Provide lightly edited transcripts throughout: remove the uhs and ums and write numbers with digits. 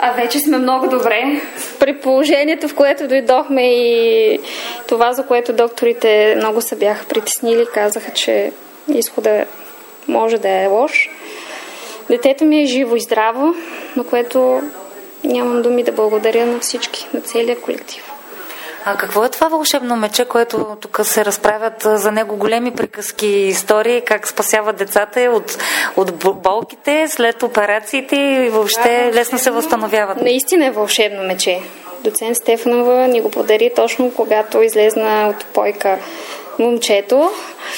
А вече сме много добре. При положението, в което дойдохме и това, за което докторите много се бяха притеснили, казаха, че изходът може да е лош. Детето ми е живо и здраво, на което нямам думи да благодаря на всички, на целия колектив. А какво е това вълшебно мече, което тук се разправят за него големи приказки и истории, как спасява децата от болките след операциите и въобще лесно се възстановяват? Наистина е вълшебно мече. Доцент Стефанова ни го подари точно когато излезна от пойка момчето.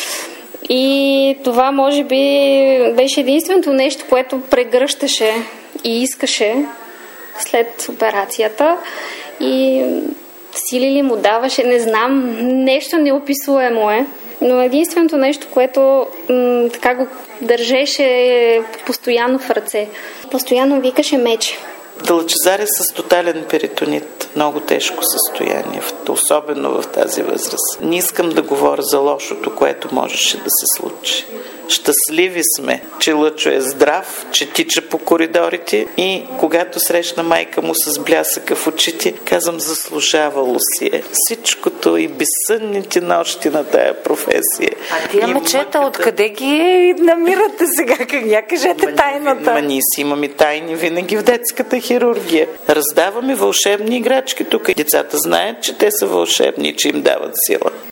И това може би беше единственото нещо, което прегръщаше и искаше след операцията. И сили ли му даваше, не знам, нещо неописуемо е. Но единственото нещо, което така го държеше постоянно в ръце. Постоянно викаше мече. Лъчезар е с тотален перитонит. Много тежко състояние, особено в тази възраст. Не искам да говоря за лошото, което можеше да се случи. Щастливи сме, че Лъчо е здрав, че тича по коридорите и когато срещна майка му с блясъка в очите, казвам, заслужавало си е. Всичкото и безсънните нощи на тая професия. А тия мечета, откъде ги намирате сега? Как кажете тайната? Ние си имаме тайни винаги в детската хирургия. Раздаваме вълшебни играчки тук. Децата знаят, че те са вълшебни, че им дават сила.